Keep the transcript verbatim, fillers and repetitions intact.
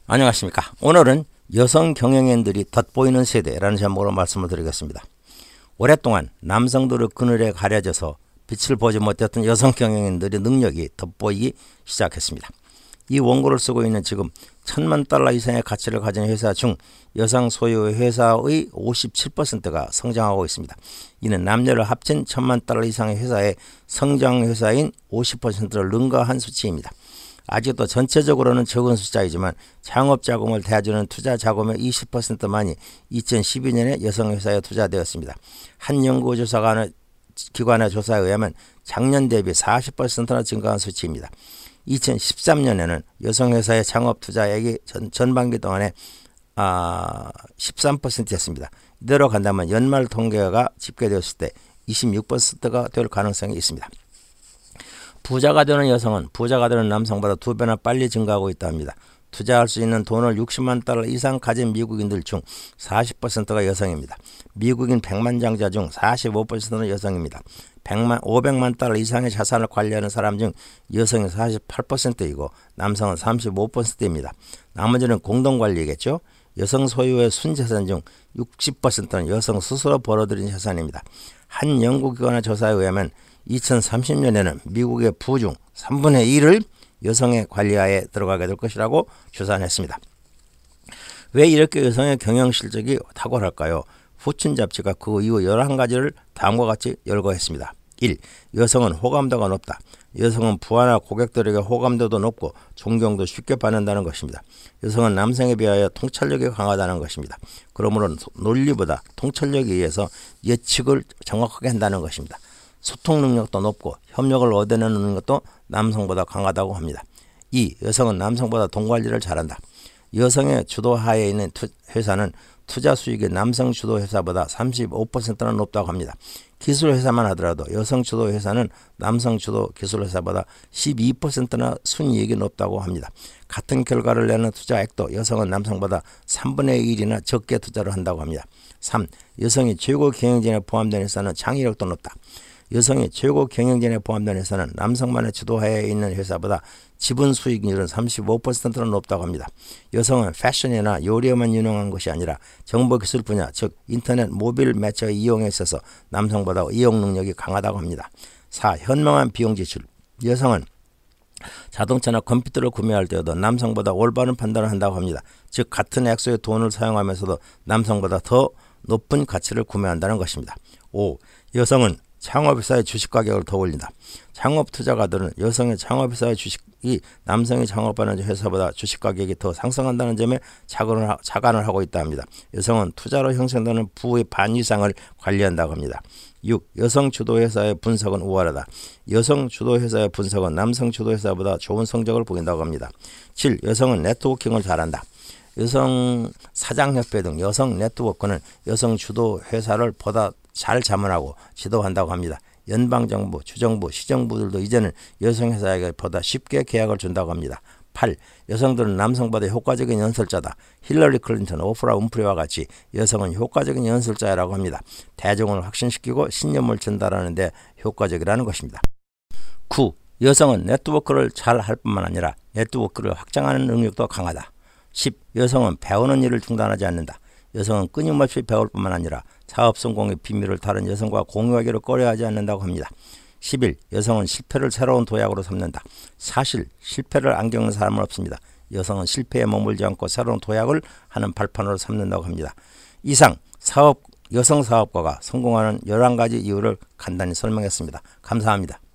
안녕하십니까. 오늘은 여성 경영인들이 덧보이는 세대라는 제목으로 말씀을 드리겠습니다. 오랫동안 남성들의 그늘에 가려져서 빛을 보지 못했던 여성 경영인들의 능력이 덧보이기 시작했습니다. 이 원고를 쓰고 있는 지금 천만 달러 이상의 가치를 가진 회사 중 여성 소유의 회사의 오십칠 퍼센트가 성장하고 있습니다. 이는 남녀를 합친 천만 달러 이상의 회사의 성장 회사인 오십 퍼센트를 능가한 수치입니다. 아직도 전체적으로는 적은 숫자이지만 창업 자금을 대주는 투자 자금의 이십 퍼센트만이 이천십이 년에 여성 회사에 투자되었습니다. 한 연구조사관의 기관의 조사에 의하면 작년 대비 사십 퍼센트나 증가한 수치입니다. 이천십삼 년에는 여성 회사의 창업 투자액이 전, 전반기 동안에 아, 십삼 퍼센트였습니다. 이대로 간다면 연말 통계가 집계되었을 때 이십육 퍼센트가 될 가능성이 있습니다. 부자가 되는 여성은 부자가 되는 남성보다 두 배나 빨리 증가하고 있다 합니다. 투자할 수 있는 돈을 육십만 달러 이상 가진 미국인들 중 사십 퍼센트가 여성입니다. 미국인 백만 장자 중 사십오 퍼센트는 여성입니다. 백만, 오백만 달러 이상의 자산을 관리하는 사람 중 여성이 사십팔 퍼센트이고 남성은 삼십오 퍼센트입니다. 나머지는 공동관리겠죠. 여성 소유의 순자산 중 육십 퍼센트는 여성 스스로 벌어들인 자산입니다. 한 연구기관의 조사에 의하면 이천삼십 년에는 미국의 부 중 삼분의 일을 여성의 관리하에 들어가게 될 것이라고 추산했습니다. 왜 이렇게 여성의 경영 실적이 탁월할까요? 포춘 잡지가 그 이후 열한 가지를 다음과 같이 열거했습니다. 일. 여성은 호감도가 높다. 여성은 부하나 고객들에게 호감도도 높고 존경도 쉽게 받는다는 것입니다. 여성은 남성에 비하여 통찰력이 강하다는 것입니다. 그러므로 논리보다 통찰력에 의해서 예측을 정확하게 한다는 것입니다. 소통 능력도 높고 협력을 얻어내는 것도 남성보다 강하다고 합니다. 이. 여성은 남성보다 돈 관리를 잘한다. 여성의 주도하에 있는 투, 회사는 투자 수익이 남성 주도 회사보다 삼십오 퍼센트나 높다고 합니다. 기술 회사만 하더라도 여성 주도 회사는 남성 주도 기술 회사보다 십이 퍼센트나 순이익이 높다고 합니다. 같은 결과를 내는 투자액도 여성은 남성보다 삼분의 일이나 적게 투자를 한다고 합니다. 삼. 여성이 최고 경영진에 포함된 회사는 창의력도 높다. 여성이 최고 경영진에 포함된 회사는 남성만의 주도하에 있는 회사보다 지분 수익률은 삼십오 퍼센트나 높다고 합니다. 여성은 패션이나 요리에만 유능한 것이 아니라 정보기술 분야, 즉 인터넷 모빌 매체의 이용에 있어서 남성보다 이용 능력이 강하다고 합니다. 사. 현명한 비용 지출. 여성은 자동차나 컴퓨터를 구매할 때에도 남성보다 올바른 판단을 한다고 합니다. 즉 같은 액수의 돈을 사용하면서도 남성보다 더 높은 가치를 구매한다는 것입니다. 오. 여성은 창업회사의 주식 가격을 더 올린다. 창업 투자가들은 여성의 창업회사의 주식이 남성이 창업하는 회사보다 주식 가격이 더 상승한다는 점에 자간을, 자간을 하고 있다 합니다. 여성은 투자로 형성되는 부의 반 이상을 관리한다고 합니다. 육. 여성 주도 회사의 분석은 우월하다. 여성 주도 회사의 분석은 남성 주도 회사보다 좋은 성적을 보인다고 합니다. 칠. 여성은 네트워킹을 잘한다. 여성 사장협회 등 여성 네트워크는 여성 주도 회사를 보다 잘 자문하고 지도한다고 합니다. 연방정부, 주정부, 시정부들도 이제는 여성 회사에게 보다 쉽게 계약을 준다고 합니다. 팔. 여성들은 남성보다 효과적인 연설자다. 힐러리 클린턴, 오프라 윈프리와 같이 여성은 효과적인 연설자라고 합니다. 대중을 확신시키고 신념을 전달하는 데 효과적이라는 것입니다. 구. 여성은 네트워크를 잘 할 뿐만 아니라 네트워크를 확장하는 능력도 강하다. 십. 여성은 배우는 일을 중단하지 않는다. 여성은 끊임없이 배울 뿐만 아니라 사업 성공의 비밀을 다른 여성과 공유하기를 꺼려하지 않는다고 합니다. 십일. 여성은 실패를 새로운 도약으로 삼는다. 사실 실패를 안 겪는 사람은 없습니다. 여성은 실패에 머물지 않고 새로운 도약을 하는 발판으로 삼는다고 합니다. 이상 사업 여성 사업가가 성공하는 열한 가지 이유를 간단히 설명했습니다. 감사합니다.